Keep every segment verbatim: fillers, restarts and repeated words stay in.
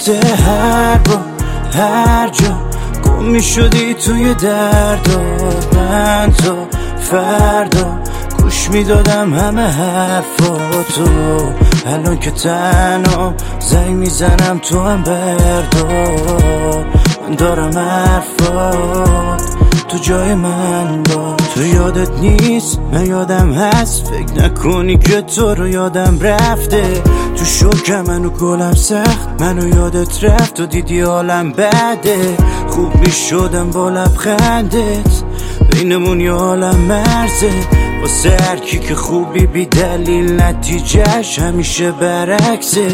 هر با هر جا گم می شدی توی درد و من تا فردا گوش می دادم همه حرفاتو. الان که تنها زنگ می زنم تو هم بردار، من دارم حرفات تو جای من با. تو یادت نیست من یادم هست، فکر نکنی که تو رو یادم رفته. تو شوکم منو گلم سخت، منو یادت رفت و دیدی حالم بده. خوب می شدم با لبخندت، بینمون یه عالم مرزه. واسه هر کی که خوبی بی دلیل نتیجهش همیشه برعکسه.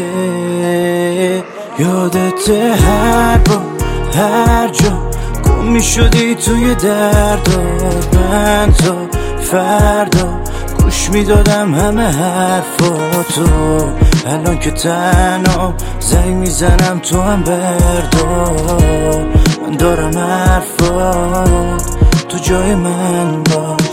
یادت هر با هر جا گم می شدی توی درد و من تا فردا گوش می دادم همه حرفاتو. الان که تنها زنگ می زنم تو هم بردار، من دارم حرفات تو جای من باش.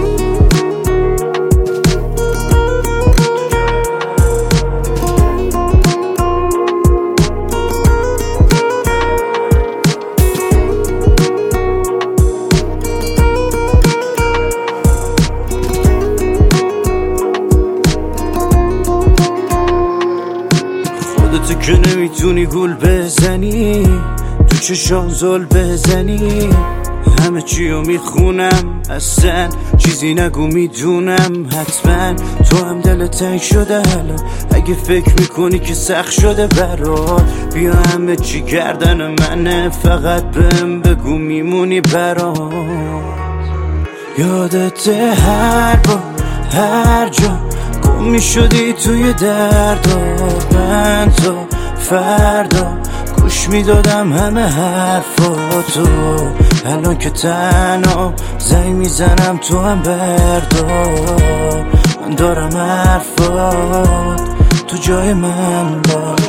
تو که نمیتونی گول بزنی، تو چشام زل بزنی. همه چیو میخونم، اصلا چیزی نگو میدونم. حتما تو هم دل تنگ شده الان، اگه فکر میکنی که سخت شده برات. بیا همه چی گردن منه، فقط بهم بگو میمونی برات. یادت هر با هر جا گم می شدی توی درد و من تا فردا گوش می دادم همه حرفاتو. الان که تنها زنگ می زنم تو هم بردار، من دارم حرفات تو جای من باش.